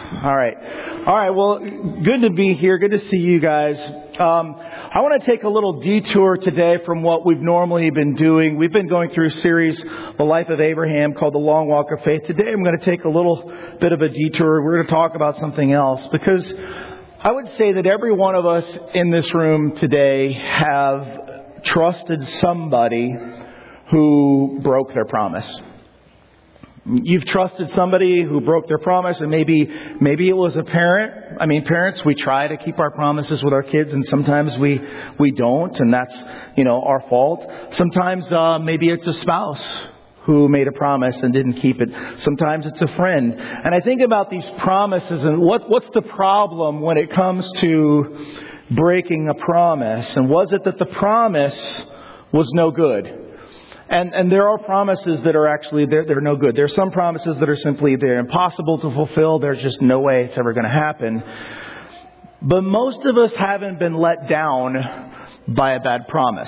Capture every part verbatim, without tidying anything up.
All right. All right. Well, good to be here. Good to see you guys. Um, I want to take a little detour today from what we've normally been doing. We've been going through a series, The Life of Abraham, called The Long Walk of Faith. Today I'm going to take a little bit of a detour. We're going to talk about something else, because I would say that every one of us in this room today have trusted somebody who broke their promise. You've trusted somebody who broke their promise, and maybe maybe it was a parent. I mean, parents, we try to keep our promises with our kids, and sometimes we we don't, and that's, you know, our fault. Sometimes uh, maybe it's a spouse who made a promise and didn't keep it. Sometimes it's a friend. And I think about these promises and what what's the problem when it comes to breaking a promise? And was it that the promise was no good? And and there are promises that are actually, they're, they're no good. There are some promises that are simply, they're impossible to fulfill. There's just no way it's ever going to happen. But most of us haven't been let down by a bad promise.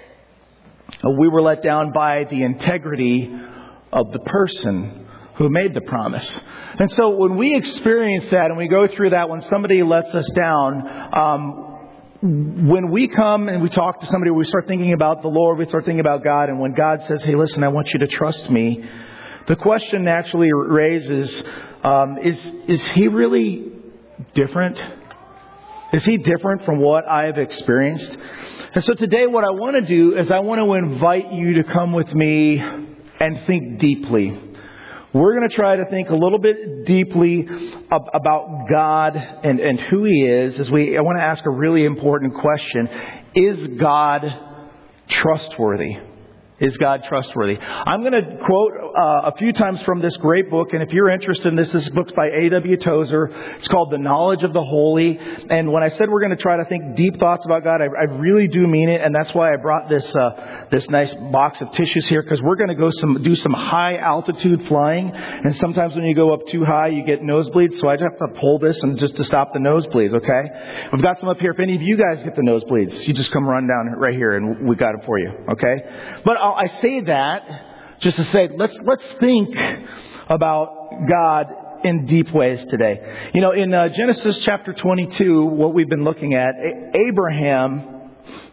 We were let down by the integrity of the person who made the promise. And so when we experience that and we go through that, when somebody lets us down, um, when we come and we talk to somebody, we start thinking about the Lord, we start thinking about God. And when God says, hey, listen, I want you to trust me, the question naturally raises, um, is, is he really different? Is he different from what I have experienced? And so today what I want to do is I want to invite you to come with me and think deeply. We're going to try to think a little bit deeply ab- about God and, and who He is. As we, I want to ask a really important question. Is God trustworthy? Is God trustworthy? I'm going to quote uh, a few times from this great book. And if you're interested in this, this book's by A W Tozer. It's called The Knowledge of the Holy. And when I said we're going to try to think deep thoughts about God, I, I really do mean it. And that's why I brought this uh, this nice box of tissues here, because we're going to go some do some high altitude flying. And sometimes when you go up too high, you get nosebleeds. So I have to pull this and just to stop the nosebleeds, okay? We've got some up here. If any of you guys get the nosebleeds, you just come run down right here and we got it for you, okay? But I say that just to say, let's let's think about God in deep ways today. You know, in uh, Genesis chapter twenty-two, what we've been looking at, Abraham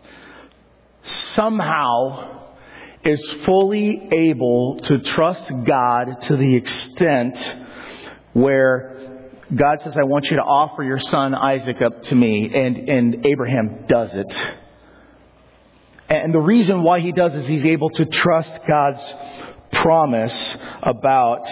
somehow is fully able to trust God to the extent where God says, I want you to offer your son Isaac up to me. And, and Abraham does it. And the reason why he does is he's able to trust God's promise about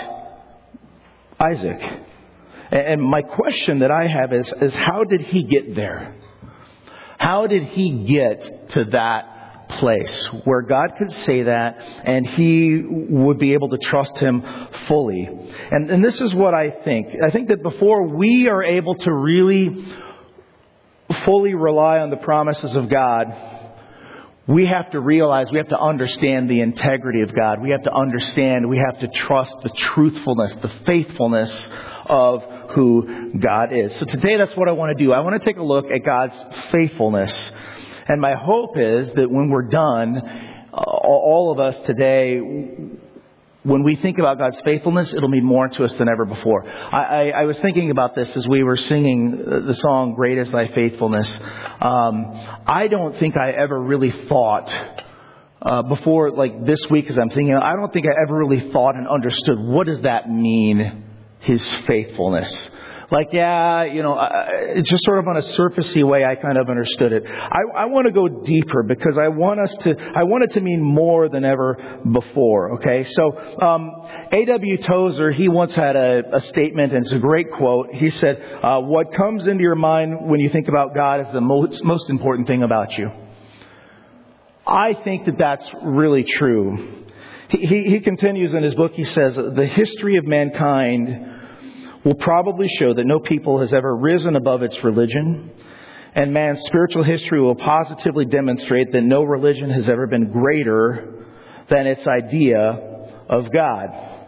Isaac. And my question that I have is, is how did he get there? How did he get to that place where God could say that and he would be able to trust him fully? And, and this is what I think. I think that before we are able to really fully rely on the promises of God, we have to realize, we have to understand the integrity of God. We have to understand, we have to trust the truthfulness, the faithfulness of who God is. So today that's what I want to do. I want to take a look at God's faithfulness. And my hope is that when we're done, all of us today, when we think about God's faithfulness, it'll mean more to us than ever before. I, I, I was thinking about this as we were singing the song, Great is Thy Faithfulness. Um, I don't think I ever really thought, uh, before like this week as I'm thinking, I don't think I ever really thought and understood, what does that mean, His faithfulness? Like, yeah, you know, uh, just sort of on a surfacey way, I kind of understood it. I, I want to go deeper because I want us to, I want it to mean more than ever before. Okay. So, um, A W Tozer, he once had a, a statement, and it's a great quote. He said, uh, what comes into your mind when you think about God is the most, most important thing about you. I think that that's really true. He, he, he continues in his book, he says, the history of mankind will probably show that no people has ever risen above its religion, and man's spiritual history will positively demonstrate that no religion has ever been greater than its idea of God.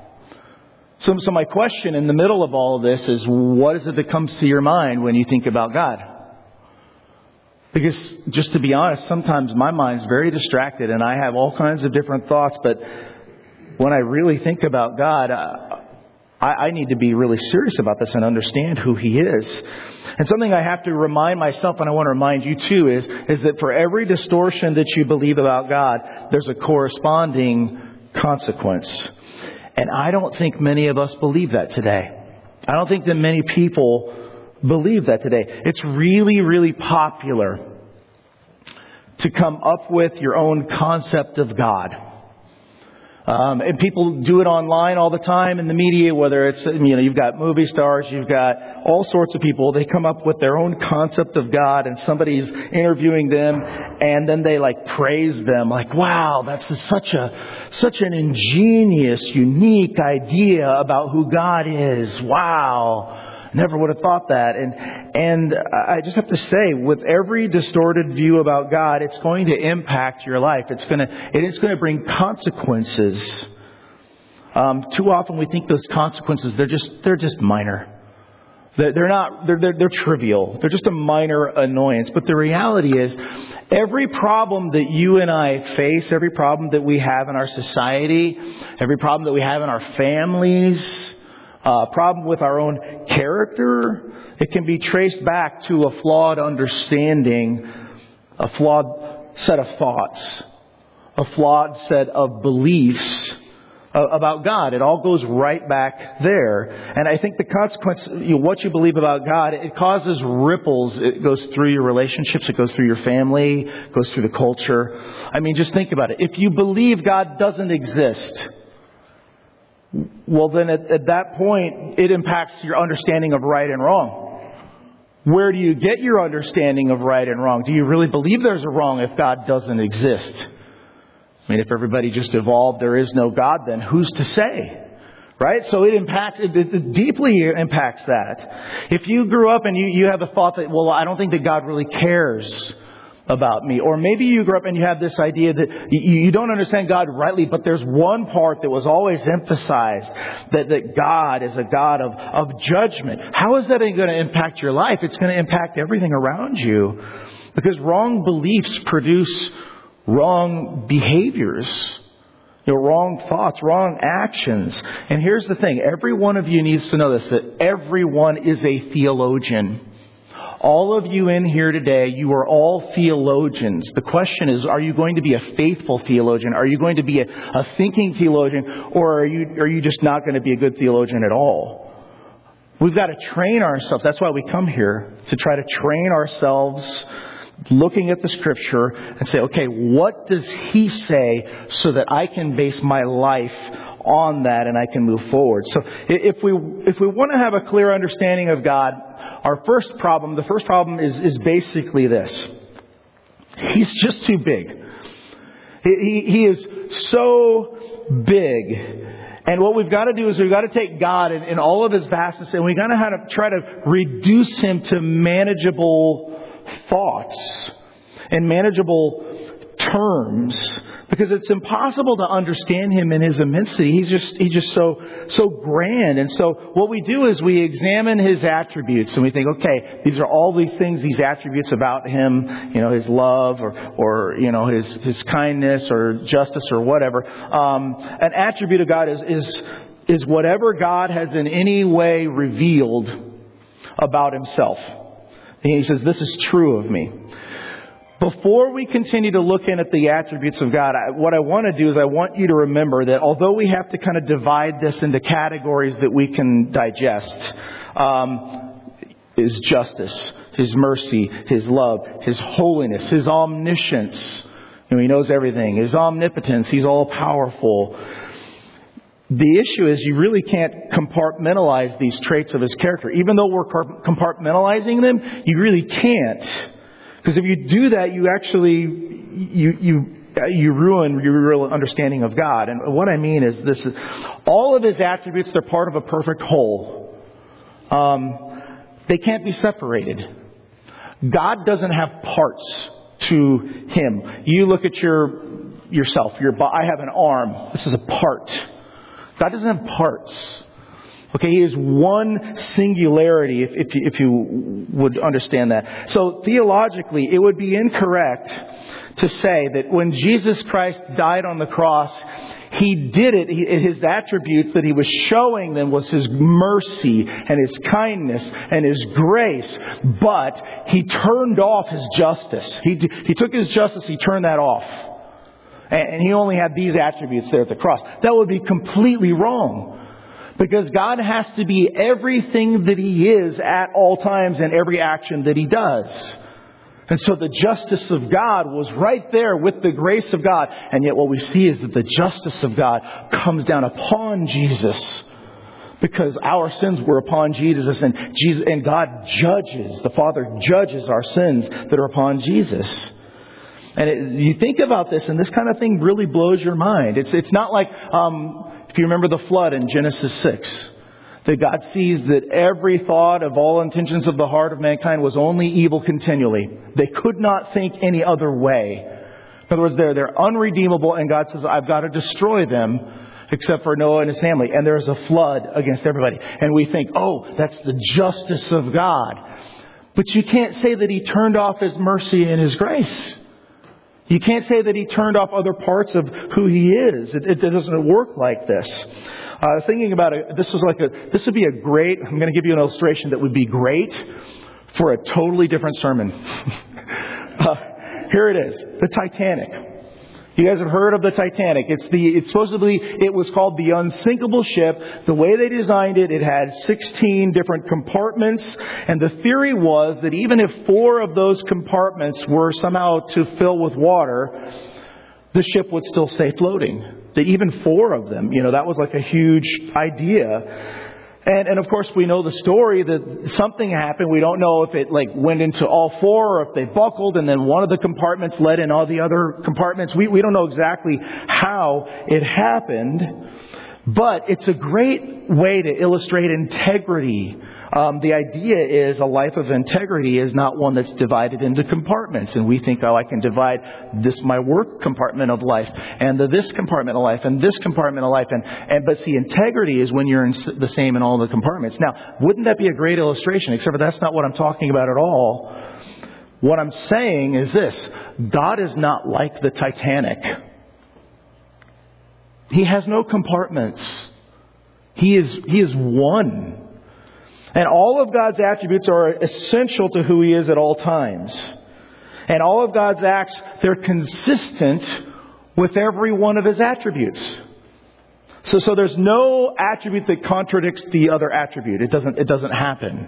So, so my question in the middle of all of this is, what is it that comes to your mind when you think about God? Because just to be honest, sometimes my mind's very distracted and I have all kinds of different thoughts, but when I really think about God, I, I, I need to be really serious about this and understand who He is. And something I have to remind myself, and I want to remind you too, is, is that for every distortion that you believe about God, there's a corresponding consequence. And I don't think many of us believe that today. I don't think that many people believe that today. It's really, really popular to come up with your own concept of God. Um, and people do it online all the time in the media, whether it's, you know, you've got movie stars, you've got all sorts of people. They come up with their own concept of God, and somebody's interviewing them, and then they like praise them like, wow, that's such a, such an ingenious, unique idea about who God is. Wow. Never would have thought that. And, and I just have to say, with every distorted view about God, it's going to impact your life. It's going to, it is going to bring consequences. Um, too often we think those consequences, they're just, they're just minor. They're, they're not, they're, they're, they're trivial. They're just a minor annoyance. But the reality is, every problem that you and I face, every problem that we have in our society, every problem that we have in our families, Uh, problem with our own character, it can be traced back to a flawed understanding, a flawed set of thoughts, a flawed set of beliefs uh, about God. It all goes right back there. And I think the consequence, you know, what you believe about God, it causes ripples. It goes through your relationships. It goes through your family. It goes through the culture. I mean, just think about it. If you believe God doesn't exist, well, then at, at that point, it impacts your understanding of right and wrong. Where do you get your understanding of right and wrong? Do you really believe there's a wrong if God doesn't exist? I mean, if everybody just evolved, there is no God, then who's to say? Right? So it impacts, it, it deeply impacts that. If you grew up and you, you have a thought that, well, I don't think that God really cares about me. Or maybe you grew up and you have this idea that you, you don't understand God rightly, but there's one part that was always emphasized, that, that God is a God of, of judgment. How is that going to impact your life? It's going to impact everything around you. Because wrong beliefs produce wrong behaviors. You know, wrong thoughts, wrong actions. And here's the thing. Every one of you needs to know this, that everyone is a theologian. All of you in here today, you are all theologians. The question is, are you going to be a faithful theologian? Are you going to be a, a thinking theologian? Or are you, are you just not going to be a good theologian at all? We've got to train ourselves. That's why we come here, to try to train ourselves looking at the Scripture and say, okay, what does He say so that I can base my life on that and I can move forward. So if we if we want to have a clear understanding of God, our first problem, the first problem is, is basically this. He's just too big. He, he, he is so big. And what we've got to do is we've got to take God in, in all of His vastness, and we've got to, have to try to reduce Him to manageable thoughts and manageable terms, because it's impossible to understand Him in His immensity. He's just he's just so so grand. And so what we do is we examine His attributes, and we think, okay, these are all these things, these attributes about Him, you know, His love, or or you know, His His kindness, or justice, or whatever. Um, an attribute of God is is is whatever God has in any way revealed about Himself. And He says, this is true of me. Before we continue to look in at the attributes of God, I, what I want to do is I want you to remember that although we have to kind of divide this into categories that we can digest, um, His justice, His mercy, His love, His holiness, His omniscience. You know, He knows everything. His omnipotence, He's all powerful. The issue is you really can't compartmentalize these traits of His character. Even though we're compartmentalizing them, you really can't. Because if you do that, you actually, you, you, you ruin your real understanding of God. And what I mean is this is, all of His attributes, they're part of a perfect whole. Um, they can't be separated. God doesn't have parts to Him. You look at your, yourself, your, I have an arm. This is a part. God doesn't have parts. Okay, He is one singularity, if, if, you, if you would understand that. So theologically, it would be incorrect to say that when Jesus Christ died on the cross, He did it, he, His attributes that He was showing them was His mercy and His kindness and His grace. But He turned off His justice. He, he took His justice, He turned that off. And, and He only had these attributes there at the cross. That would be completely wrong. Because God has to be everything that He is at all times in every action that He does. And so the justice of God was right there with the grace of God. And yet what we see is that the justice of God comes down upon Jesus. Because our sins were upon Jesus. And Jesus and God judges, the Father judges our sins that are upon Jesus. And it, you think about this, and this kind of thing really blows your mind. It's, it's not like... Um, If you remember the flood in Genesis six, that God sees that every thought of all intentions of the heart of mankind was only evil continually. They could not think any other way. In other words, they're, they're unredeemable, and God says, I've got to destroy them except for Noah and his family. And there's a flood against everybody. And we think, oh, that's the justice of God. But you can't say that He turned off His mercy and His grace. You can't say that He turned off other parts of who He is. It, it doesn't work like this. Uh, I was thinking about it. This was like a. This would be a great. I'm going to give you an illustration that would be great for a totally different sermon. uh, here it is: the Titanic. You guys have heard of the Titanic. It's the. It's supposedly it was called the unsinkable ship. The way they designed it, it had sixteen different compartments, and the theory was that even if four of those compartments were somehow to fill with water, the ship would still stay floating. That even four of them, you know, that was like a huge idea. And, and of course, we know the story that something happened. We don't know if it like went into all four or if they buckled and then one of the compartments let in all the other compartments. We, we don't know exactly how it happened. But it's a great way to illustrate integrity. Um, the idea is a life of integrity is not one that's divided into compartments. And we think, oh, I can divide this, my work compartment of life, and the, this compartment of life, and this compartment of life. And, and but see, integrity is when you're in the same in all the compartments. Now, wouldn't that be a great illustration? Except for that's not what I'm talking about at all. What I'm saying is this: God is not like the Titanic. He has no compartments. He is, he is one. And all of God's attributes are essential to who He is at all times. And all of God's acts, they're consistent with every one of His attributes. So, so there's no attribute that contradicts the other attribute. It doesn't, it doesn't happen.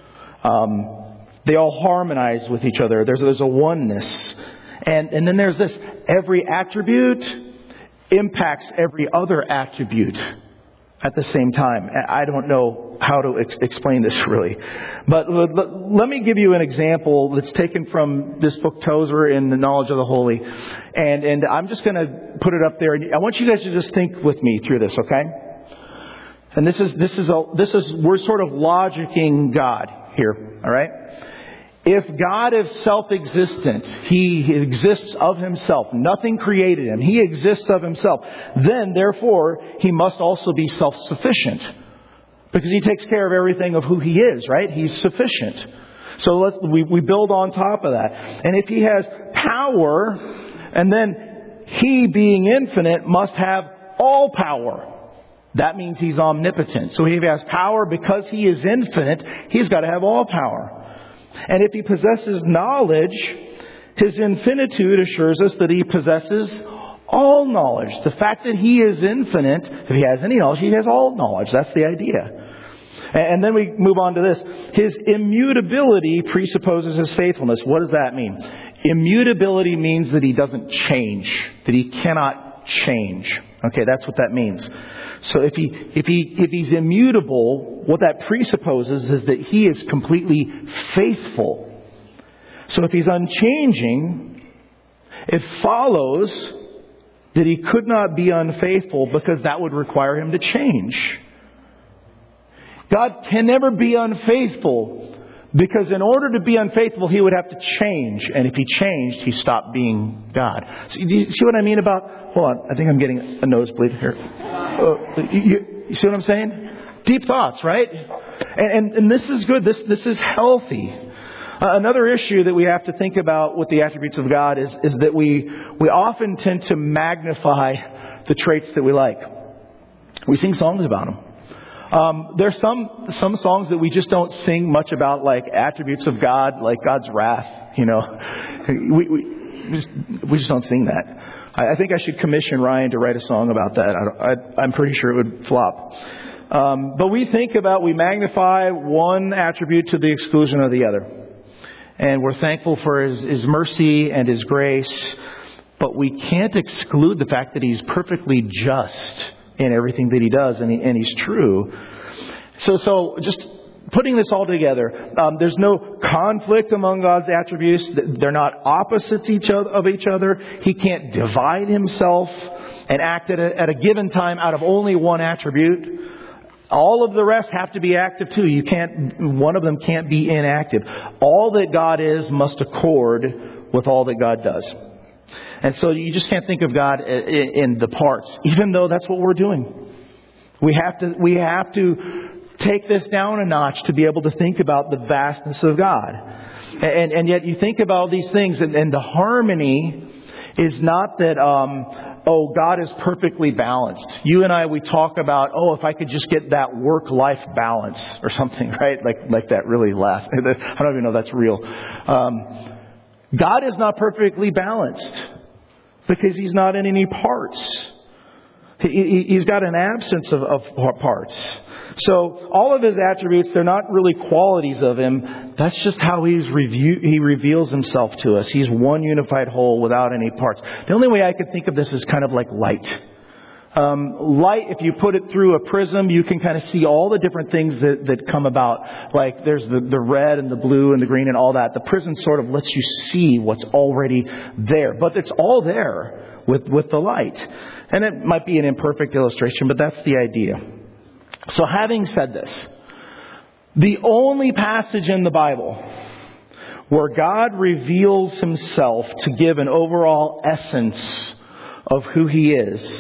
Um, they all harmonize with each other. There's, there's a oneness. And, and then there's this: every attribute impacts every other attribute at the same time. I don't know how to ex- explain this really. But l- l- let me give you an example that's taken from this book, Tozer, in the Knowledge of the Holy. And, and I'm just going to put it up there. And I want you guys to just think with me through this, okay? And this is, this is, a, this is, we're sort of logicking God here, all right? If God is self-existent, He exists of Himself. Nothing created Him. He exists of Himself. Then, therefore, He must also be self-sufficient. Because He takes care of everything of who He is, right? He's sufficient. So let's, we, we build on top of that. And if He has power, and then He, being infinite, must have all power. That means He's omnipotent. So if He has power because He is infinite, He's got to have all power. And if He possesses knowledge, His infinitude assures us that He possesses all knowledge. The fact that He is infinite, if He has any knowledge, He has all knowledge. That's the idea. And then we move on to this. His immutability presupposes His faithfulness. What does that mean? Immutability means that He doesn't change, that He cannot change. Okay, that's what that means. So if he if he if he's immutable, what that presupposes is that He is completely faithful. So if He's unchanging, it follows that He could not be unfaithful, because that would require Him to change. God can never be unfaithful, because in order to be unfaithful, He would have to change. And if He changed, He stopped being God. So, do you see what I mean about... Hold on. I think I'm getting a nosebleed here. Uh, you, you see what I'm saying? Deep thoughts, right? And, and, and this is good. This, this is healthy. Uh, another issue that we have to think about with the attributes of God is, is that we, we often tend to magnify the traits that we like. We sing songs about them. Um, there's some, some songs that we just don't sing much about, like attributes of God, like God's wrath, you know. We, we, we, just, we just don't sing that. I, I think I should commission Ryan to write a song about that. I, I, I'm pretty sure it would flop. Um, but we think about, we magnify one attribute to the exclusion of the other. And we're thankful for His, His mercy and His grace. But we can't exclude the fact that He's perfectly just in everything that He does. And, he, and He's true. So, so just putting this all together, um, there's no conflict among God's attributes. They're not opposites each other, of each other. He can't divide Himself and act at a, at a given time out of only one attribute. All of the rest have to be active too. You can't, one of them can't be inactive. All that God is must accord with all that God does. And so you just can't think of God in, in the parts, even though that's what we're doing. We have to, we have to take this down a notch to be able to think about the vastness of God. And, and yet you think about these things, and, and the harmony is not that, um, oh, God is perfectly balanced. You and I, we talk about, oh, if I could just get that work-life balance or something, right? Like, like that really lasts. I don't even know if that's real. Um, God is not perfectly balanced because He's not in any parts. He, he's got an absence of, of parts. So all of His attributes, they're not really qualities of Him. That's just how he's review, He reveals Himself to us. He's one unified whole without any parts. The only way I could think of this is kind of like light. Um, light, if you put it through a prism, you can kind of see all the different things that, that come about. Like there's the, the red and the blue and the green and all that. The prism sort of lets you see what's already there. But it's all there with, with the light. And it might be an imperfect illustration, but that's the idea. So having said this, the only passage in the Bible where God reveals Himself to give an overall essence of who He is,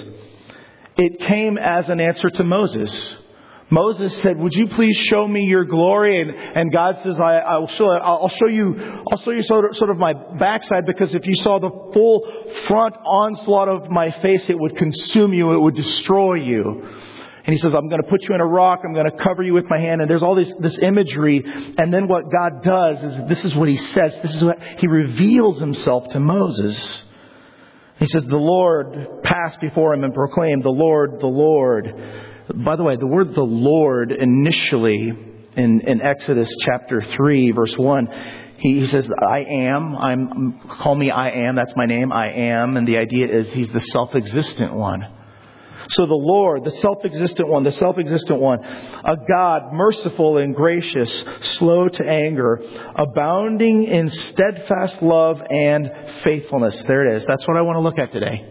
it came as an answer to Moses. Moses said, "Would you please show me your glory?" And, and God says, I, I'll show, I'll show you, I'll show you sort of, sort of my backside, because if you saw the full front onslaught of my face, it would consume you, it would destroy you. And He says, I'm going to put you in a rock. I'm going to cover you with my hand. And there's all this, this imagery. And then what God does is, this is what He says. This is what He reveals Himself to Moses. He says, the Lord passed before him and proclaimed, the Lord, the Lord. By the way, the word the Lord initially in, in Exodus chapter three, verse one, he, he says, I am. I'm, call me I am. That's my name. I am. And the idea is He's the self-existent one. So the Lord, the self-existent one, the self-existent one, a God merciful and gracious, slow to anger, abounding in steadfast love and faithfulness. There it is. That's what I want to look at today.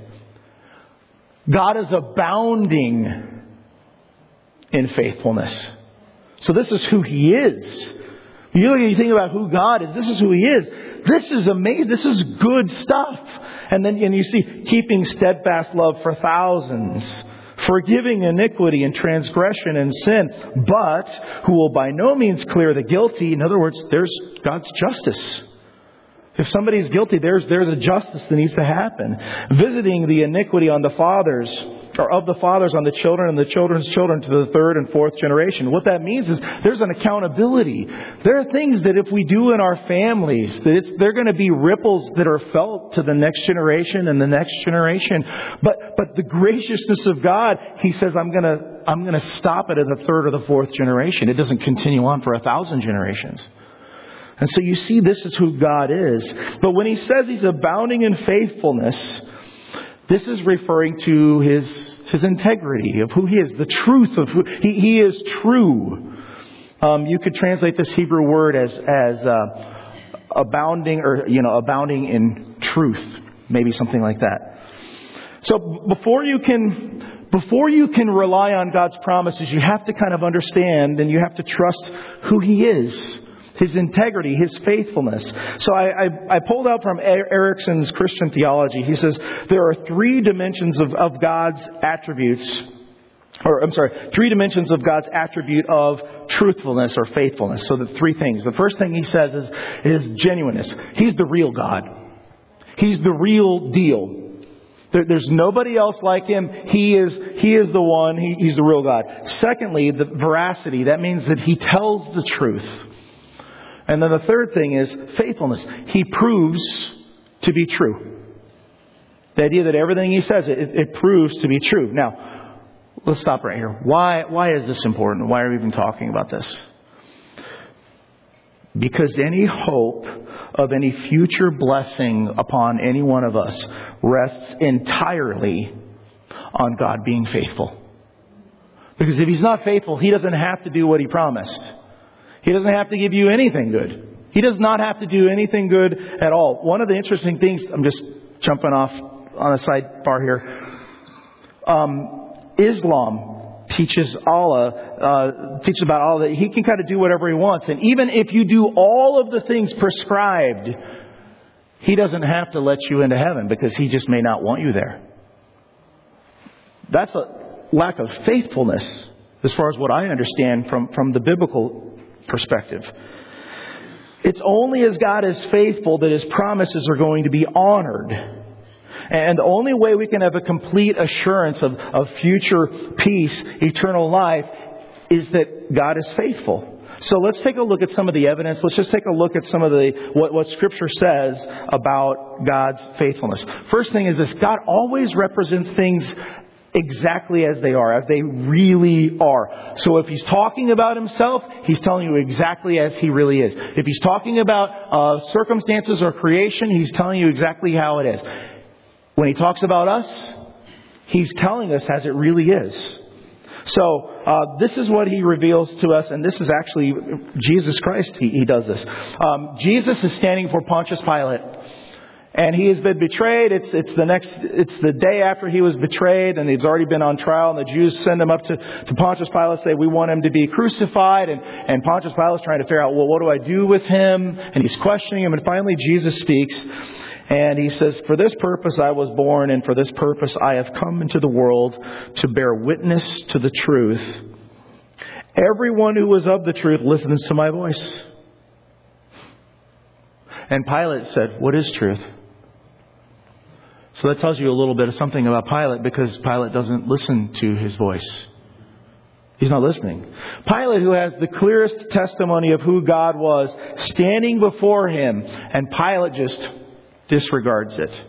God is abounding in faithfulness. So this is who He is. You look and you think about who God is. This is who He is. This is amazing. This is good stuff. And then and you see, keeping steadfast love for thousands, forgiving iniquity and transgression and sin, but who will by no means clear the guilty. In other words, there's God's justice. If somebody's guilty, there's there's a justice that needs to happen. Visiting the iniquity on the fathers, or of the fathers on the children and the children's children to the third and fourth generation. What that means is there's an accountability. There are things that if we do in our families, that it's, they're going to be ripples that are felt to the next generation and the next generation. But but the graciousness of God, He says, I'm going to I'm going to stop it at the third or the fourth generation. It doesn't continue on for a thousand generations. And so you see, this is who God is. But when He says He's abounding in faithfulness, this is referring to His His integrity of who He is, the truth of who He, he is true. Um, you could translate this Hebrew word as as uh, abounding, or you know, abounding in truth, maybe something like that. So before you can before you can rely on God's promises, you have to kind of understand and you have to trust who He is. His integrity, His faithfulness. So I, I, I pulled out from Erickson's Christian theology. He says there are three dimensions of, of God's attributes or I'm sorry, three dimensions of God's attribute of truthfulness or faithfulness. So the three things. The first thing he says is, is genuineness. He's the real God. He's the real deal. There, there's nobody else like him. He is, he is the one. He, he's the real God. Secondly, the veracity. That means that he tells the truth. And then the third thing is faithfulness. He proves to be true. The idea that everything he says, it, it proves to be true. Now, let's stop right here. Why, why is this important? Why are we even talking about this? Because any hope of any future blessing upon any one of us rests entirely on God being faithful. Because if he's not faithful, he doesn't have to do what he promised. He doesn't have to give you anything good. He does not have to do anything good at all. One of the interesting things, I'm just jumping off on a sidebar here. Um, Islam teaches Allah, uh, teaches about Allah that he can kind of do whatever he wants. And even if you do all of the things prescribed, he doesn't have to let you into heaven because he just may not want you there. That's a lack of faithfulness as far as what I understand from, from the biblical perspective. It's only as God is faithful that his promises are going to be honored. And the only way we can have a complete assurance of, of future peace, eternal life, is that God is faithful. So let's take a look at some of the evidence. Let's just take a look at some of the what, what Scripture says about God's faithfulness. First thing is this: God always represents things exactly as they are, as they really are. So if he's talking about himself, he's telling you exactly as he really is. If he's talking about uh, circumstances or creation, he's telling you exactly how it is. When he talks about us, he's telling us as it really is. So uh, this is what he reveals to us, and this is actually Jesus Christ. He, he does this. Um, Jesus is standing before Pontius Pilate, and he has been betrayed. It's it's the next. It's the day after he was betrayed, and he's already been on trial. And the Jews send him up to, to Pontius Pilate, say, "We want him to be crucified." And and Pontius Pilate's trying to figure out, well, what do I do with him? And he's questioning him, and finally Jesus speaks. And he says, "For this purpose I was born, and for this purpose I have come into the world, to bear witness to the truth. Everyone who is of the truth listens to my voice." And Pilate said, "What is truth?" So that tells you a little bit of something about Pilate, because Pilate doesn't listen to his voice. He's not listening. Pilate, who has the clearest testimony of who God was, standing before him, and Pilate just disregards it.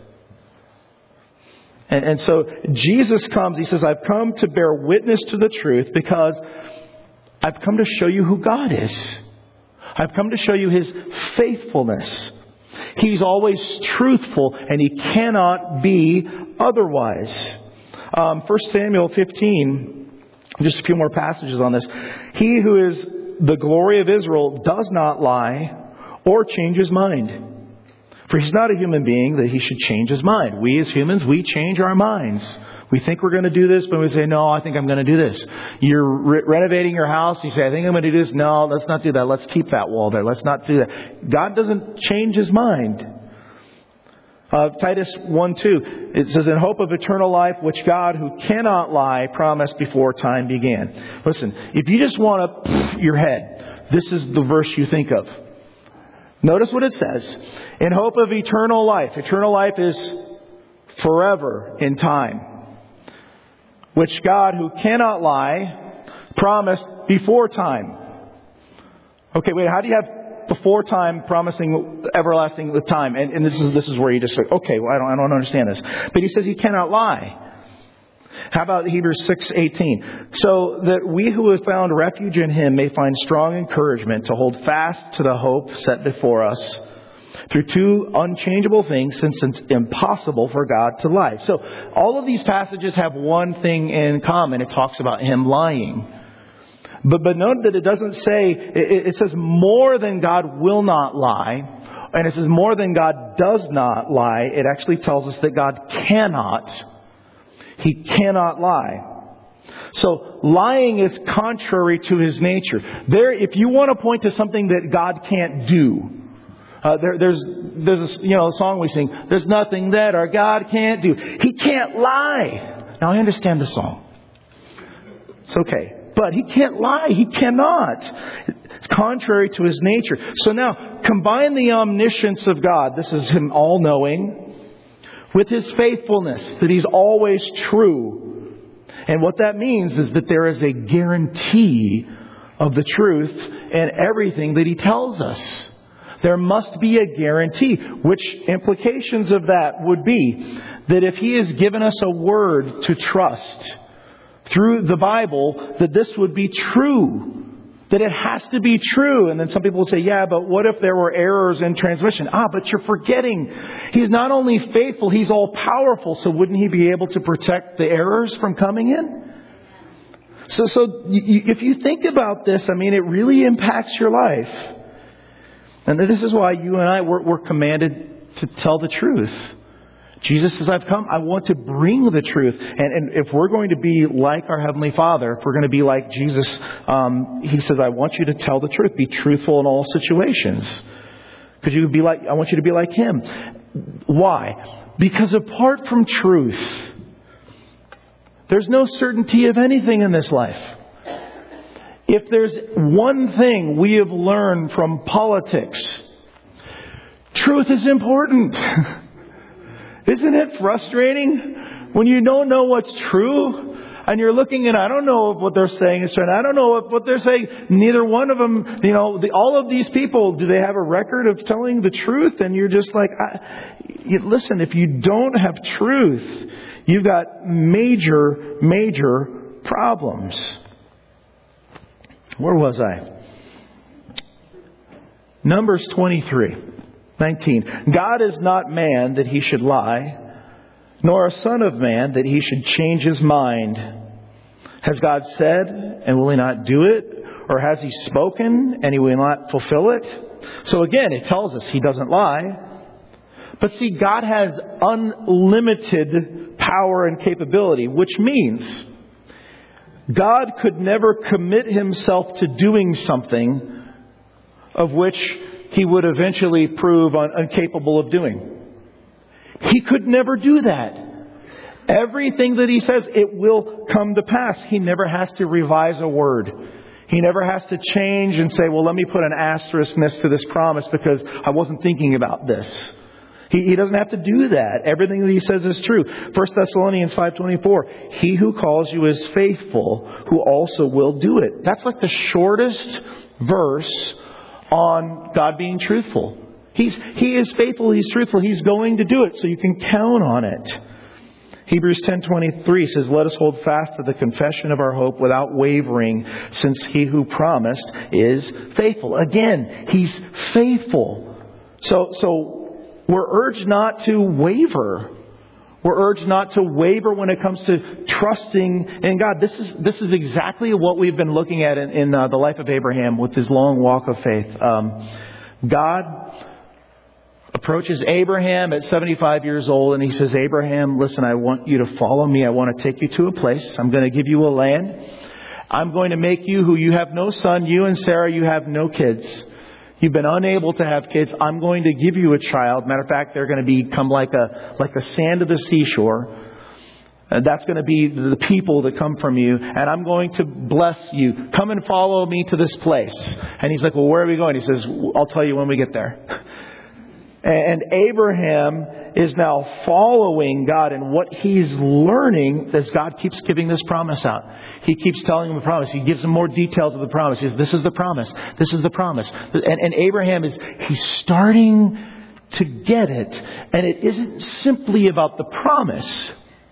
And, and so Jesus comes, he says, "I've come to bear witness to the truth because I've come to show you who God is. I've come to show you his faithfulness. He's always truthful, and he cannot be otherwise." Um, First Samuel fifteen, just a few more passages on this. "He who is the glory of Israel does not lie or change his mind. For he's not a human being that he should change his mind." We as humans, we change our minds. We think we're going to do this, but we say, "No, I think I'm going to do this." You're re- renovating your house. You say, "I think I'm going to do this." "No, let's not do that. Let's keep that wall there. Let's not do that." God doesn't change his mind. Uh, Titus one two, it says, "In hope of eternal life, which God, who cannot lie, promised before time began." Listen, if you just want to pff your head, this is the verse you think of. Notice what it says. In hope of eternal life. Eternal life is forever in time. Which God, who cannot lie, promised before time. Okay, wait, how do you have before time promising everlasting with time? And, and this is this is where you just like, okay, well, I don't I don't understand this. But he says he cannot lie. How about Hebrews six eighteen? "So that we who have found refuge in him may find strong encouragement to hold fast to the hope set before us, through two unchangeable things, since it's impossible for God to lie." So all of these passages have one thing in common. It talks about him lying. But but note that it doesn't say, it, it says more than God will not lie. And it says more than God does not lie. It actually tells us that God cannot. He cannot lie. So lying is contrary to his nature. There, if you want to point to something that God can't do, uh, there, there's there's a, you know a song we sing. There's nothing that our God can't do. He can't lie. Now I understand the song. It's okay. But He can't lie. He cannot. It's contrary to His nature. So now, combine the omniscience of God. This is Him all-knowing. With His faithfulness. That He's always true. And what that means is that there is a guarantee of the truth in everything that He tells us. There must be a guarantee. Which implications of that would be that if He has given us a word to trust through the Bible, that this would be true. That it has to be true. And then some people will say, yeah, but what if there were errors in transmission? Ah, but you're forgetting. He's not only faithful, He's all powerful. So wouldn't He be able to protect the errors from coming in? So, so you, if you think about this, I mean, it really impacts your life. And this is why you and I, we're, we're commanded to tell the truth. Jesus says, I've come, I want to bring the truth. And, and if we're going to be like our Heavenly Father, if we're going to be like Jesus, um, He says, I want you to tell the truth. Be truthful in all situations. Because you would be like, I want you to be like Him. Why? Because apart from truth, there's no certainty of anything in this life. If there's one thing we have learned from politics, truth is important. Isn't it frustrating when you don't know what's true and you're looking and I don't know if what they're saying is true. I don't know if what they're saying. Neither one of them, you know, the, all of these people, do they have a record of telling the truth? And you're just like, I, you, listen, if you don't have truth, you've got major, major problems. Where was I? Numbers twenty-three. nineteen. God is not man that He should lie, nor a son of man that He should change His mind. Has God said, and will He not do it? Or has He spoken, and He will not fulfill it? So again, it tells us He doesn't lie. But see, God has unlimited power and capability, which means God could never commit Himself to doing something of which He would eventually prove un- incapable of doing. He could never do that. Everything that He says, it will come to pass. He never has to revise a word. He never has to change and say, well, let me put an asterisk next to this promise because I wasn't thinking about this. He, he doesn't have to do that. Everything that He says is true. First Thessalonians five twenty-four. He who calls you is faithful, who also will do it. That's like the shortest verse on God being truthful. He's, he is faithful. He's truthful. He's going to do it. So you can count on it. Hebrews ten twenty-three says, let us hold fast to the confession of our hope without wavering, since He who promised is faithful. Again, He's faithful. So, so we're urged not to waver. We're urged not to waver when it comes to trusting in God. This is this is exactly what we've been looking at in, in uh, the life of Abraham with his long walk of faith. Um, God approaches Abraham at seventy-five years old and He says, Abraham, listen, I want you to follow me. I want to take you to a place. I'm going to give you a land. I'm going to make you who you have no son. You and Sarah, you have no kids. You've been unable to have kids. I'm going to give you a child. Matter of fact, they're going to become like a like the sand of the seashore. And that's going to be the people that come from you. And I'm going to bless you. Come and follow me to this place. And he's like, well, where are we going? He says, I'll tell you when we get there. And Abraham is now following God, and what he's learning as God keeps giving this promise out. He keeps telling him the promise. He gives him more details of the promise. He says, this is the promise. This is the promise. And, and Abraham is, he's starting to get it. And it isn't simply about the promise.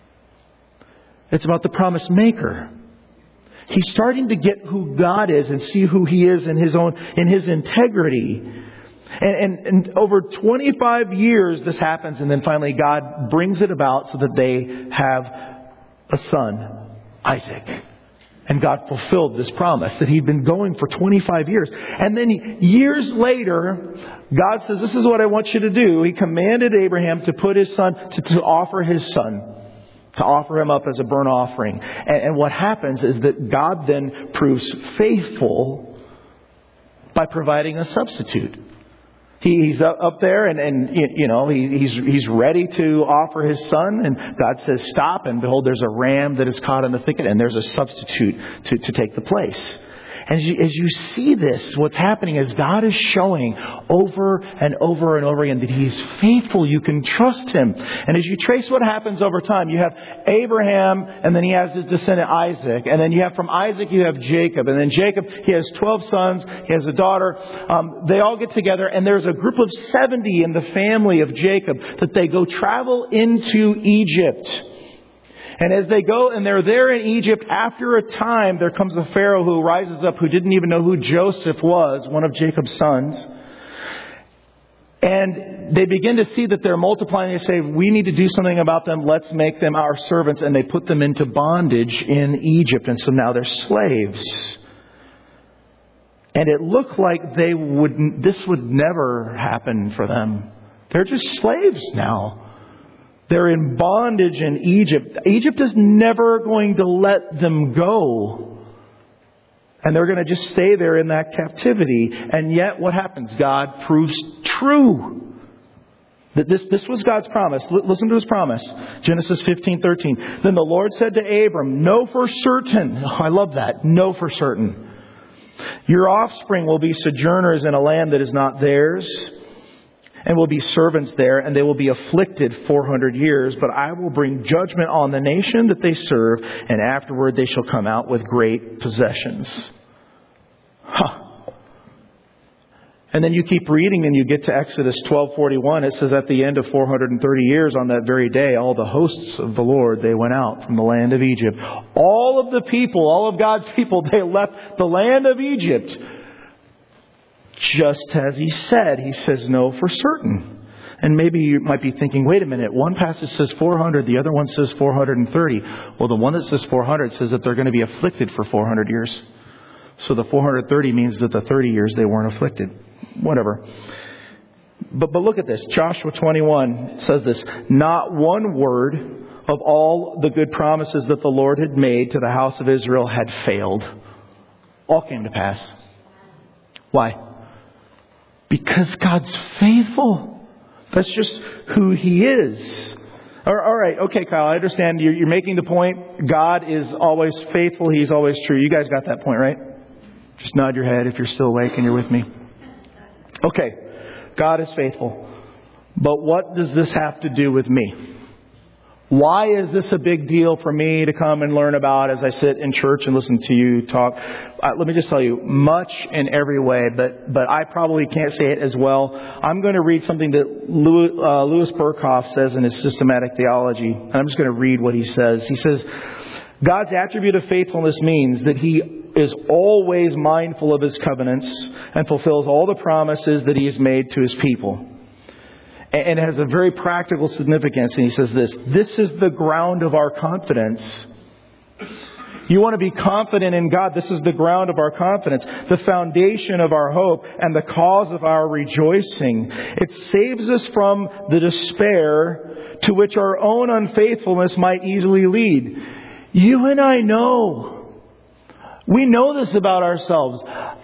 It's about the promise maker. He's starting to get who God is and see who He is in His own, in His integrity. And, and, and over twenty-five years this happens, and then finally God brings it about so that they have a son, Isaac. And God fulfilled this promise that He'd been going for twenty-five years. And then years later, God says, this is what I want you to do. He commanded Abraham to put his son, to, to offer his son. To offer him up as a burnt offering. And, and what happens is that God then proves faithful by providing a substitute. He, he's up, up there and, and, you know, he, he's, he's ready to offer his son. And God says, stop. And behold, there's a ram that is caught in the thicket, and there's a substitute to, to take the place. And as you, as you see this, what's happening is God is showing over and over and over again that He's faithful. You can trust Him. And as you trace what happens over time, you have Abraham, and then he has his descendant Isaac. And then you have from Isaac, you have Jacob. And then Jacob, he has twelve sons. He has a daughter. Um, they all get together, and there's a group of seventy in the family of Jacob that they go travel into Egypt. And as they go and they're there in Egypt, after a time, there comes a Pharaoh who rises up who didn't even know who Joseph was, one of Jacob's sons. And they begin to see that they're multiplying. They say, we need to do something about them. Let's make them our servants. And they put them into bondage in Egypt. And so now they're slaves. And it looked like they would, this would never happen for them. They're just slaves now. They're in bondage in Egypt. Egypt is never going to let them go. And they're going to just stay there in that captivity. And yet what happens? God proves true. That this, this was God's promise. L- listen to His promise. Genesis fifteen thirteen. Then the Lord said to Abram, know for certain. Oh, I love that. Know for certain. Your offspring will be sojourners in a land that is not theirs, and will be servants there, and they will be afflicted four hundred years. But I will bring judgment on the nation that they serve, and afterward they shall come out with great possessions. Huh. And then you keep reading and you get to Exodus twelve forty-one. It says at the end of four hundred thirty years, on that very day, all the hosts of the Lord, they went out from the land of Egypt. All of the people, all of God's people, they left the land of Egypt. Just as He said. He says no for certain. And maybe you might be thinking, wait a minute, one passage says four hundred, the other one says four hundred thirty. Well, the one that says four hundred says that they're going to be afflicted for four hundred years. So the four hundred thirty means that the thirty years they weren't afflicted. Whatever. But, but look at this. Joshua twenty-one says this. Not one word of all the good promises that the Lord had made to the house of Israel had failed. All came to pass. Why? Because God's faithful. That's just who He is. All right. Okay, Kyle, I understand you're, you're making the point. God is always faithful. He's always true. You guys got that point, right? Just nod your head if you're still awake and you're with me. Okay. God is faithful. But what does this have to do with me? Why is this a big deal for me to come and learn about as I sit in church and listen to you talk? Uh, let me just tell you, much in every way, but but I probably can't say it as well. I'm going to read something that Louis, uh, Louis Berkhoff says in his systematic theology. And I'm just going to read what he says. He says, God's attribute of faithfulness means that He is always mindful of His covenants and fulfills all the promises that He has made to His people. And it has a very practical significance. And he says this, this is the ground of our confidence. You want to be confident in God. This is the ground of our confidence, the foundation of our hope, and the cause of our rejoicing. It saves us from the despair to which our own unfaithfulness might easily lead. You and I know. We know this about ourselves.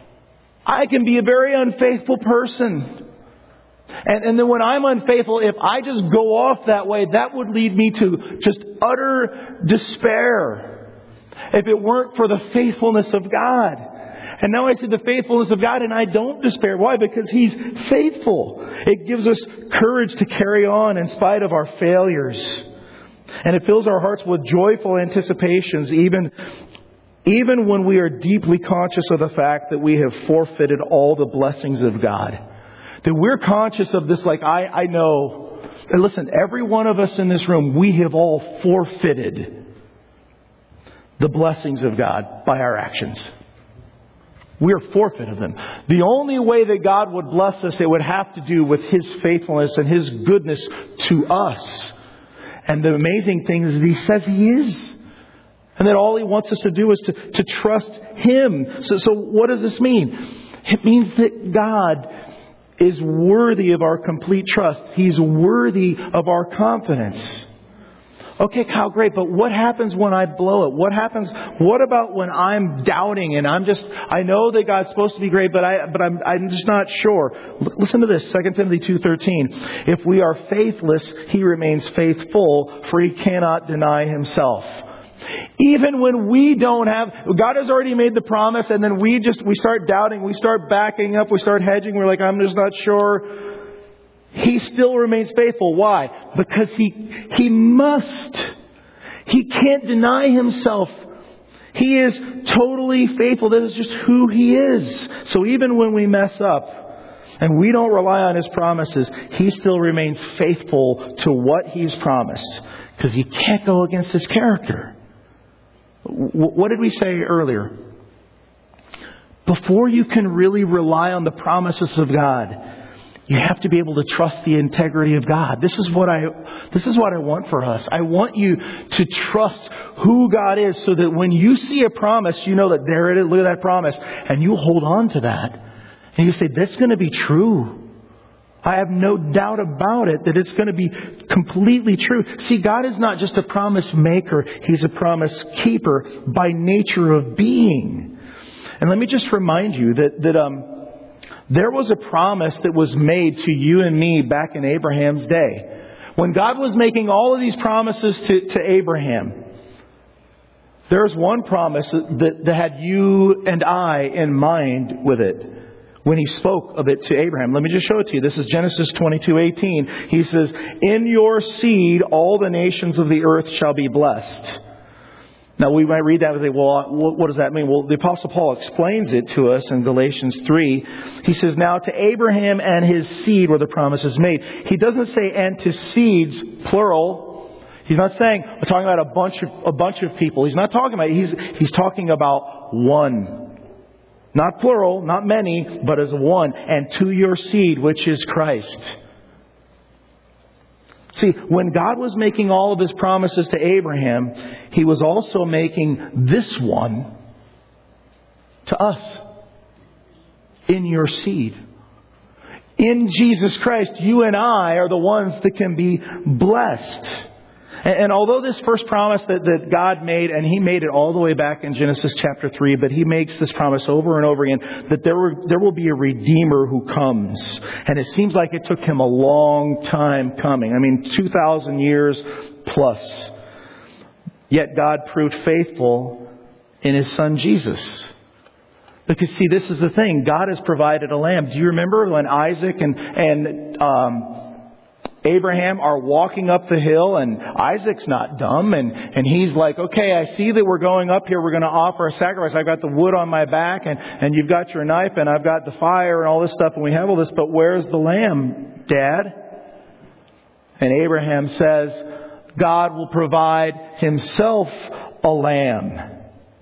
I can be a very unfaithful person. And, and then when I'm unfaithful, if I just go off that way, that would lead me to just utter despair. If it weren't for the faithfulness of God. And now I see the faithfulness of God and I don't despair. Why? Because He's faithful. It gives us courage to carry on in spite of our failures. And it fills our hearts with joyful anticipations, even, even when we are deeply conscious of the fact that we have forfeited all the blessings of God. That we're conscious of this, like I, I know. And listen, every one of us in this room, we have all forfeited the blessings of God by our actions. We are forfeit of them. The only way that God would bless us, it would have to do with His faithfulness and His goodness to us. And the amazing thing is that He says He is. And that all He wants us to do is to, to trust Him. So, so what does this mean? It means that God is worthy of our complete trust. He's worthy of our confidence. Okay, Kyle, great, but what happens when I blow it? What happens, what about when I'm doubting and I'm just, I know that God's supposed to be great, but I, but I'm, I'm just not sure. L- listen to this, Second Timothy two thirteen. If we are faithless, He remains faithful, for He cannot deny Himself. Even when we don't have, God has already made the promise, and then we just, we start doubting, we start backing up, we start hedging, we're like, I'm just not sure. He still remains faithful. Why? Because He, He must. He can't deny Himself. He is totally faithful. That is just who He is. So even when we mess up and we don't rely on His promises, He still remains faithful to what He's promised. Because He can't go against His character. What did we say earlier? Before you can really rely on the promises of God, you have to be able to trust the integrity of God. This is what I, this is what I want for us. I want you to trust who God is, so that when you see a promise, you know that there it is. Look at that promise. And you hold on to that. And you say, that's going to be true. I have no doubt about it that it's going to be completely true. See, God is not just a promise maker. He's a promise keeper by nature of being. And let me just remind you that, that, um, there was a promise that was made to you and me back in Abraham's day. When God was making all of these promises to, to Abraham, there's one promise that, that had you and I in mind with it when He spoke of it to Abraham. Let me just show it to you. This is Genesis twenty-two eighteen. He says, in your seed all the nations of the earth shall be blessed. Now, we might read that and say, well, what does that mean? Well, the Apostle Paul explains it to us in Galatians three. He says, now to Abraham and his seed were the promises made. He doesn't say, and to seeds, plural. He's not saying, we're talking about a bunch of, a bunch of people. He's not talking about, he's, he's talking about one. Not plural, not many, but as one. And to your seed, which is Christ. See, when God was making all of His promises to Abraham, He was also making this one to us. In your seed. In Jesus Christ, you and I are the ones that can be blessed. And, and although this first promise that, that God made, and He made it all the way back in Genesis chapter three, but He makes this promise over and over again that there were, there will be a Redeemer who comes. And it seems like it took Him a long time coming. I mean, two thousand years plus. Yet God proved faithful in His Son Jesus. Because see, this is the thing. God has provided a lamb. Do you remember when Isaac and, and, um, Abraham are walking up the hill, and Isaac's not dumb, and, and he's like, okay, I see that we're going up here. We're going to offer a sacrifice. I've got the wood on my back, and, and you've got your knife, and I've got the fire and all this stuff, and we have all this, but where's the lamb, Dad? And Abraham says, God will provide Himself a lamb.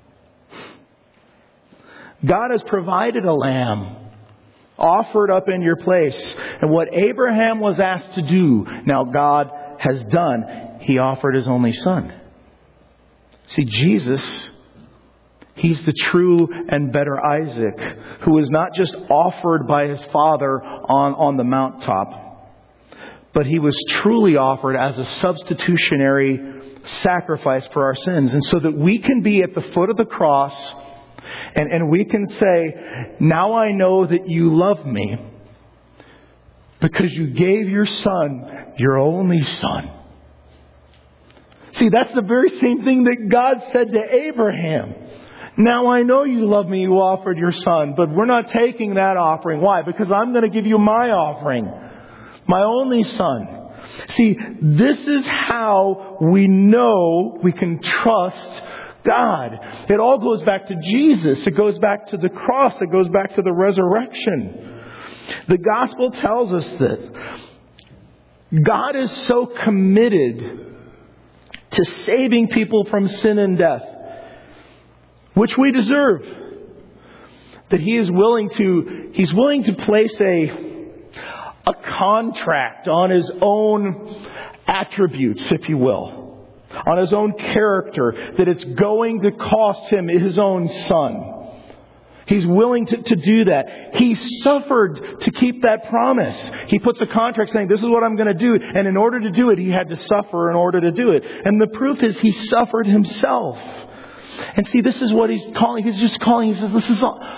God has provided a lamb. Offered up in your place. And what Abraham was asked to do, now God has done. He offered His only Son. See, Jesus, He's the true and better Isaac, who was not just offered by his Father on, on the mountaintop, but He was truly offered as a substitutionary sacrifice for our sins. And so that we can be at the foot of the cross, And, and we can say, now I know that you love me because you gave your Son, your only Son. See, that's the very same thing that God said to Abraham. Now I know you love me, you offered your Son, but we're not taking that offering. Why? Because I'm going to give you my offering, my only Son. See, this is how we know we can trust God. It all goes back to Jesus. It goes back to the cross. It goes back to the resurrection. The gospel tells us this. God is so committed to saving people from sin and death, which we deserve, that He is willing to, He's willing to place a, a contract on His own attributes, if you will. On His own character, that it's going to cost Him His own Son. He's willing to, to do that. He suffered to keep that promise. He puts a contract saying, this is what I'm going to do. And in order to do it, he had to suffer in order to do it. And the proof is he suffered himself. And see, this is what he's calling. He's just calling. He says, this is all.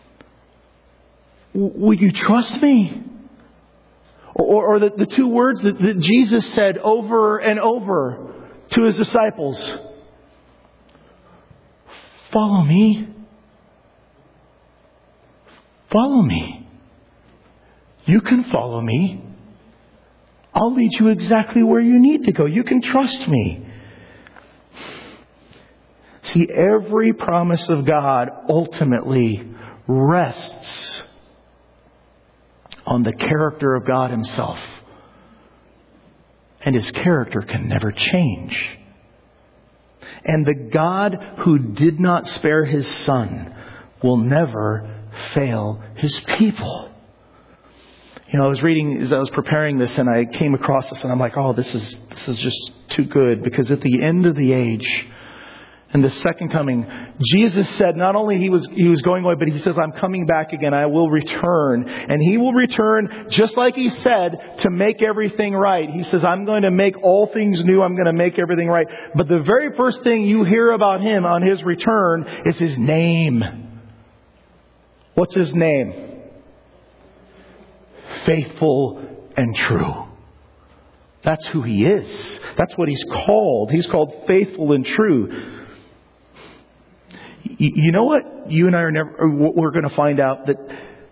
Will you trust me? Or, or the, the two words that, that Jesus said over and over to his disciples. Follow me. Follow me. You can follow me. I'll lead you exactly where you need to go. You can trust me. See, every promise of God ultimately rests on the character of God Himself. And His character can never change. And the God who did not spare His Son will never fail His people. You know, I was reading as I was preparing this, and I came across this, and I'm like, oh, this is this is just too good. Because at the end of the age, and the second coming, Jesus said not only he was he was going away, but He says, I'm coming back again. I will return. And He will return just like He said, to make everything right. He says, I'm going to make all things new. I'm going to make everything right. But the very first thing you hear about Him on His return is His name. What's His name? Faithful and true. That's who He is. That's what He's called. He's called faithful and true. You know what? You and I are never, we're going to find out that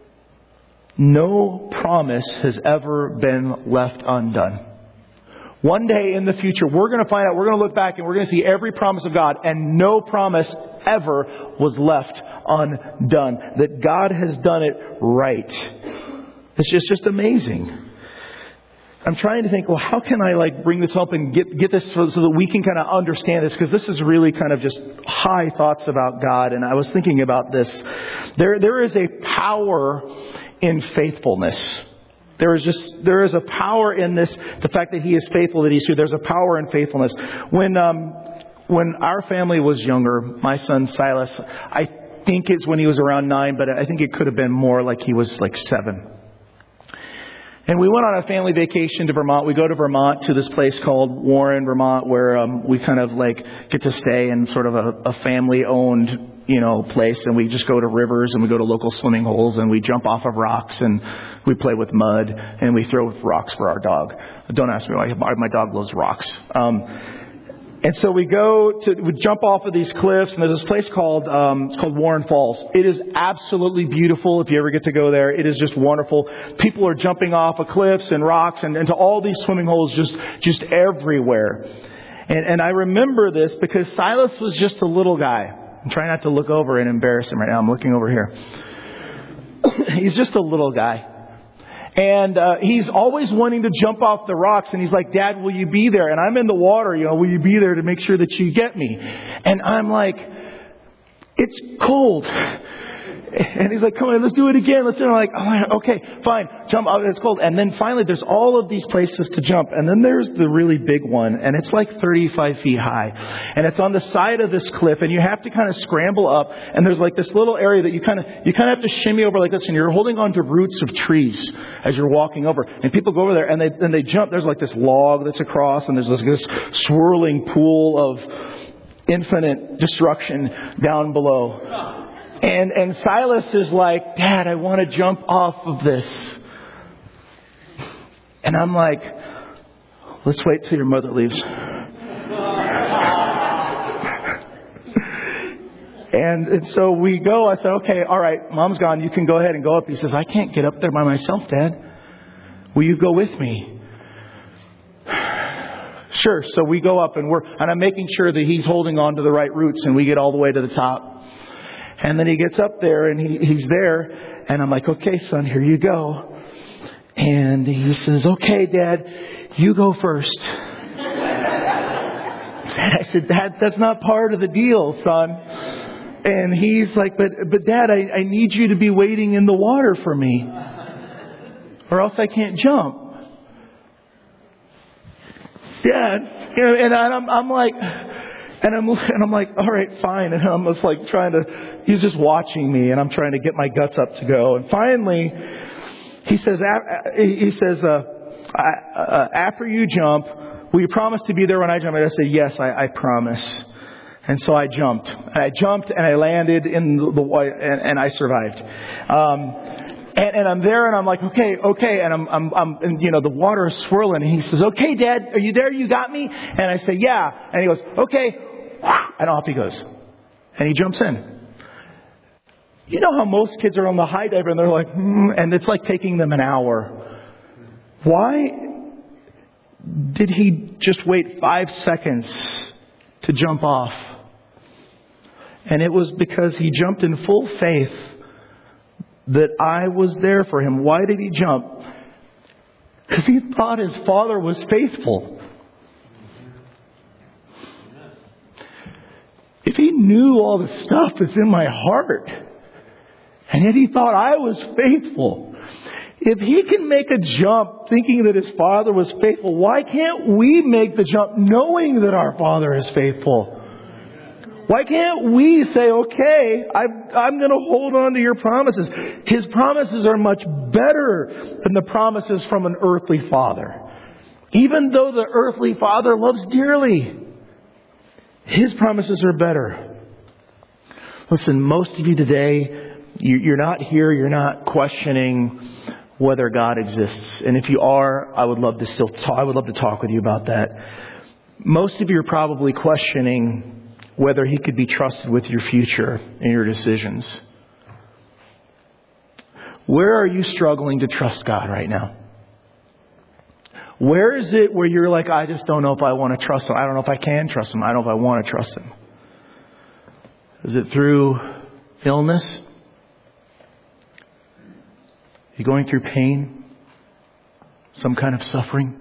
no promise has ever been left undone. One day in the future, we're going to find out, we're going to look back and we're going to see every promise of God, and no promise ever was left undone. That God has done it right. It's just, just amazing. I'm trying to think, well, how can I like bring this up and get get this so, so that we can kind of understand this? Because this is really kind of just high thoughts about God. And I was thinking about this. There, there is a power in faithfulness. There is just, there is a power in this, the fact that He is faithful, that He's true. There's a power in faithfulness. When, um, when our family was younger, my son Silas, I think it's when he was around nine, but I think it could have been more, like he was like seven. And we went on a family vacation to Vermont. We go to Vermont to this place called Warren, Vermont, where um, we kind of like get to stay in sort of a, a family-owned, you know, place. And we just go to rivers and we go to local swimming holes and we jump off of rocks and we play with mud and we throw rocks for our dog. Don't ask me why. My dog loves rocks. Um, And so we go to, we jump off of these cliffs, and there's this place called, um, it's called Warren Falls. It is absolutely beautiful if you ever get to go there. It is just wonderful. People are jumping off of cliffs and rocks and into all these swimming holes just, just everywhere. And, and I remember this because Silas was just a little guy. I'm trying not to look over and embarrass him right now. I'm looking over here. He's just a little guy. And uh, he's always wanting to jump off the rocks. And he's like, Dad, will you be there? And I'm in the water, you know, will you be there to make sure that you get me? And I'm like, it's cold. And he's like, come on, let's do it again. Let's do it. I'm like, oh, okay, fine. Jump out. It's cold. And then finally, there's all of these places to jump. And then there's the really big one. And it's like thirty-five feet high. And it's on the side of this cliff. And you have to kind of scramble up. And there's like this little area that you kind of, you kind of have to shimmy over like this. And you're holding on to roots of trees as you're walking over. And people go over there and they, and they jump. There's like this log that's across. And there's this, this swirling pool of infinite destruction down below. And and Silas is like, Dad, I want to jump off of this. And I'm like, let's wait till your mother leaves. and, and so we go. I said, okay, all right, Mom's gone. You can go ahead and go up. He says, I can't get up there by myself, Dad. Will you go with me? Sure. So we go up and we're, and I'm making sure that he's holding on to the right roots, and we get all the way to the top. And then he gets up there and he, he's there. And I'm like, okay, son, here you go. And he says, okay, Dad, you go first. And I said, Dad, that's not part of the deal, son. And he's like, but, but Dad, I, I need you to be waiting in the water for me, or else I can't jump. Dad, you know, and I'm, I'm like, And I'm, and I'm like, all right, fine. And I'm just like trying to, he's just watching me, and I'm trying to get my guts up to go. And finally, he says, he says, uh, I, uh, after you jump, will you promise to be there when I jump? And I said, yes, I, I promise. And so I jumped. And I jumped and I landed in the, the and, and I survived. Um, and, and I'm there and I'm like, okay, okay. And I'm, I'm, I'm, and, you know, the water is swirling. And he says, okay, Dad, are you there? You got me? And I say, yeah. And he goes, okay. And off he goes. And he jumps in. You know how most kids are on the high diver and they're like, hmm, and it's like taking them an hour. Why did he just wait five seconds to jump off? And it was because he jumped in full faith that I was there for him. Why did he jump? Because he thought his father was faithful. If he knew all the stuff that's in my heart, and yet he thought I was faithful. If he can make a jump thinking that his father was faithful, why can't we make the jump knowing that our father is faithful? Why can't we say, okay, I'm, I'm going to hold on to your promises. His promises are much better than the promises from an earthly father. Even though the earthly father loves dearly, his promises are better. Listen, most of you today, you, you're not here, you're not questioning whether God exists. And if you are, I would love to still talk, I would love to talk with you about that. Most of you are probably questioning whether He could be trusted with your future and your decisions. Where are you struggling to trust God right now? Where is it where you're like, I just don't know if I want to trust Him. I don't know if I can trust Him. I don't know if I want to trust Him. Is it through illness? Are you going through pain? Some kind of suffering?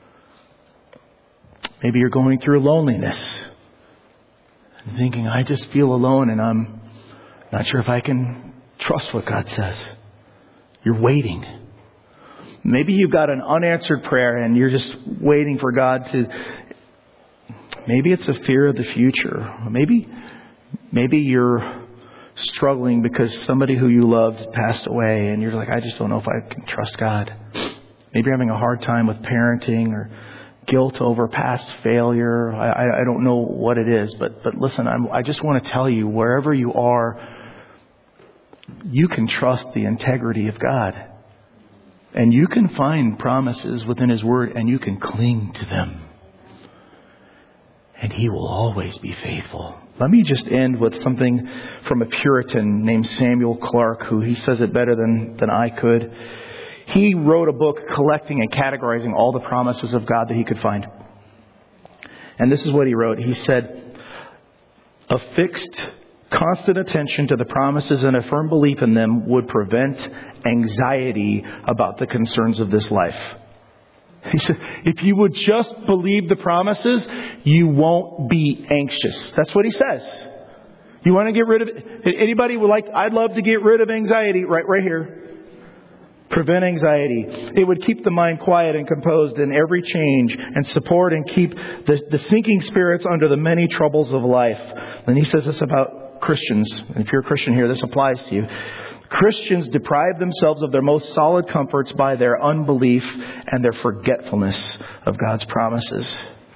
Maybe you're going through loneliness. And thinking, I just feel alone and I'm not sure if I can trust what God says. You're waiting. Maybe you've got an unanswered prayer and you're just waiting for God to... Maybe it's a fear of the future. Maybe, maybe you're struggling because somebody who you loved passed away and you're like, I just don't know if I can trust God. Maybe you're having a hard time with parenting or guilt over past failure. I, I, I don't know what it is, but, but listen, I'm, I just want to tell you, wherever you are, you can trust the integrity of God. And you can find promises within His Word and you can cling to them. And He will always be faithful. Let me just end with something from a Puritan named Samuel Clarke, who he says it better than, than I could. He wrote a book collecting and categorizing all the promises of God that he could find. And this is what he wrote. He said, a fixed, constant attention to the promises and a firm belief in them would prevent anxiety about the concerns of this life. He said, if you would just believe the promises, you won't be anxious. That's what he says. You want to get rid of it? Anybody would like, I'd love to get rid of anxiety right, right here. Prevent anxiety. It would keep the mind quiet and composed in every change and support and keep the, the sinking spirits under the many troubles of life. And he says this about Christians. And if you're a Christian here, this applies to you. Christians deprive themselves of their most solid comforts by their unbelief and their forgetfulness of God's promises.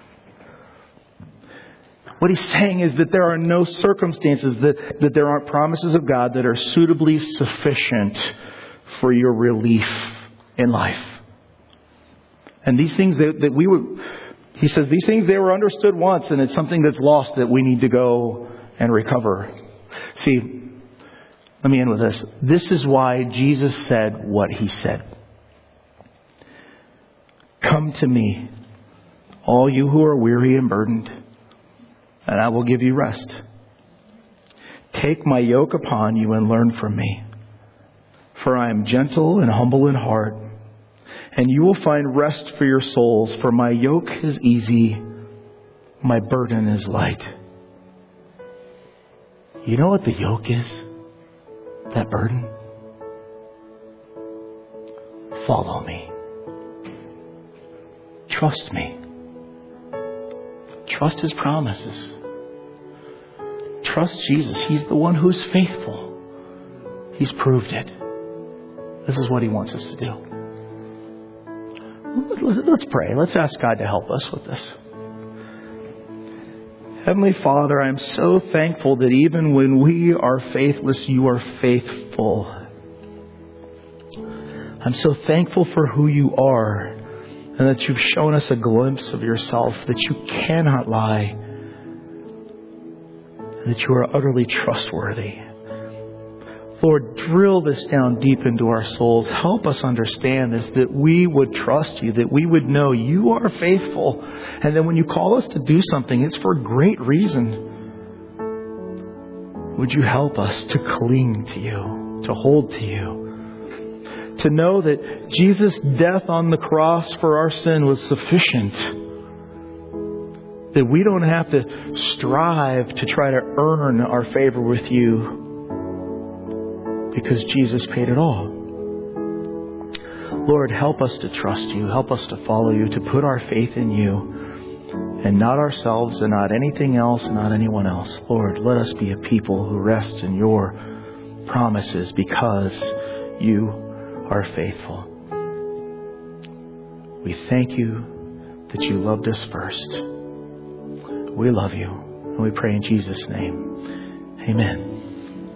What he's saying is that there are no circumstances, that, that there aren't promises of God that are suitably sufficient for your relief in life. And these things that, that we were, he says, these things, they were understood once, and it's something that's lost that we need to go and recover. See, let me end with this. This is why Jesus said what He said. Come to me, all you who are weary and burdened, and I will give you rest. Take my yoke upon you and learn from me. For I am gentle and humble in heart, and you will find rest for your souls. For my yoke is easy, my burden is light. You know what the yoke is? That burden? Follow me. Trust me. Trust His promises. trust Jesus. He's the one who's faithful. He's proved it. This is what He wants us to do. Let's pray. Let's ask God to help us with this. Heavenly Father, I'm so thankful that even when we are faithless, You are faithful. I'm so thankful for who You are and that You've shown us a glimpse of Yourself, that You cannot lie, and that You are utterly trustworthy. Lord, drill this down deep into our souls. Help us understand this, that we would trust You, that we would know You are faithful, and that when You call us to do something, it's for a great reason. Would You help us to cling to You, to hold to You, to know that Jesus' death on the cross for our sin was sufficient, that we don't have to strive to try to earn our favor with You, because Jesus paid it all. Lord, help us to trust You. Help us to follow You, to put our faith in You and not ourselves and not anything else and not anyone else. Lord, let us be a people who rest in Your promises because You are faithful. We thank You that You loved us first. We love You, and we pray in Jesus' name. Amen.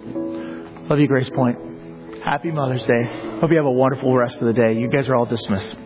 Love you, Grace Point. Happy Mother's Day. Hope you have a wonderful rest of the day. You guys are all dismissed.